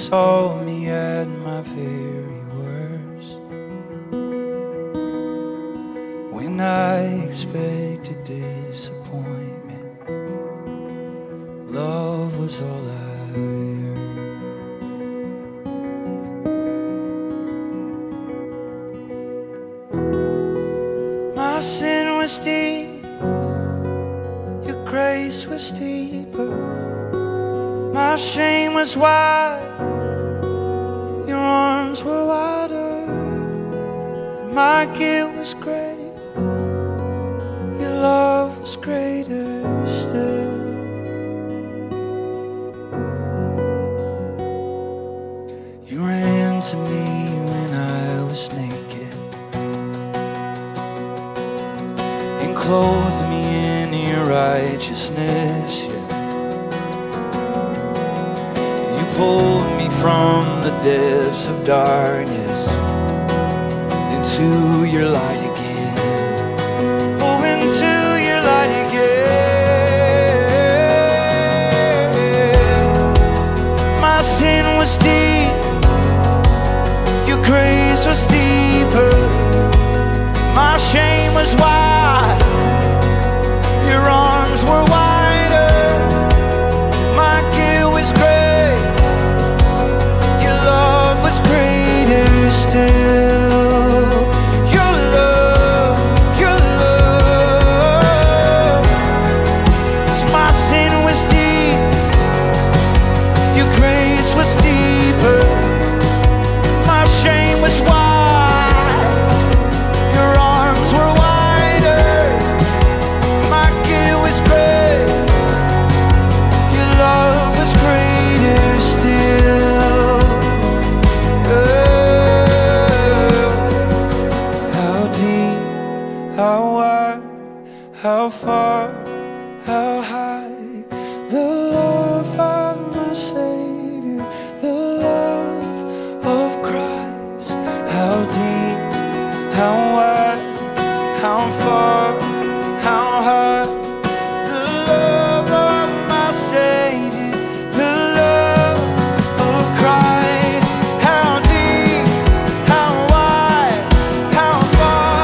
saw me at my very worst, when I expected disappointment. Love was all I heard. My sin was deep, your grace was deeper. My shame was wide, your arms were wider. And my guilt was great, your love was greater still. You ran to me when I was naked and clothed me in your righteousness. Pulled me from the depths of darkness into your light again. Oh, into your light again. My sin was deep, your grace was deeper. My shame was wide, your arms were wider. My guilt was great, greater still. Your love, 'cause my sin was deep, your grace was deeper. My shame was wide, your arms were wider. My guilt was great, your love was greater still. How wide, how far, how high, the love of my Savior, the love of Christ. How deep, how wide, how far, how high, the love of my Savior, the love of Christ. How deep, how wide, how far,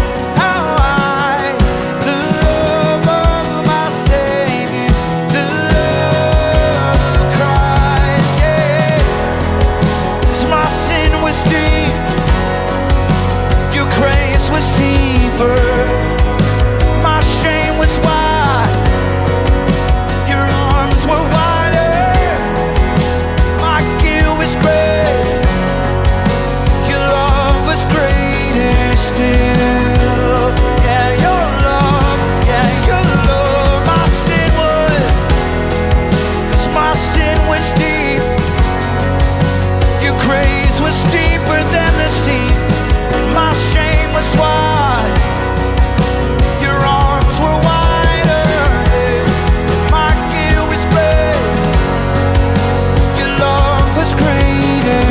my shame was wide, your arms were wider. My guilt was great, your love was greater still. Yeah, your love, my sin was, 'cause my sin was deep, your grace was deeper than the sea. And my shame was wide, your arms were wider. My guilt was great, your love was greater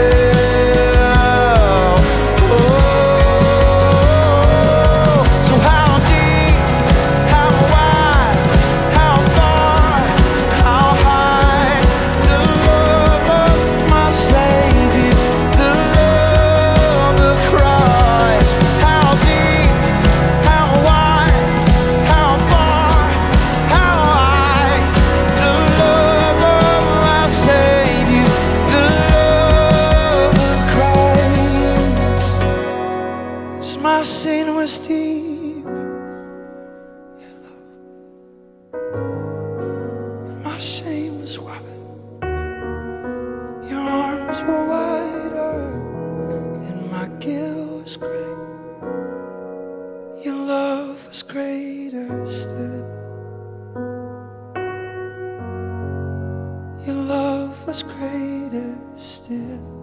still. Oh, so how deep, how wide, how far, how high, the love of my Savior, the love of Christ. How deep, how wide, how far, how high, the love of my Savior, the love of Christ. 'Cause my sin was deep, my shame was wide, your arms were wider, and my guilt was great, your love was greater still. Your love was greater still.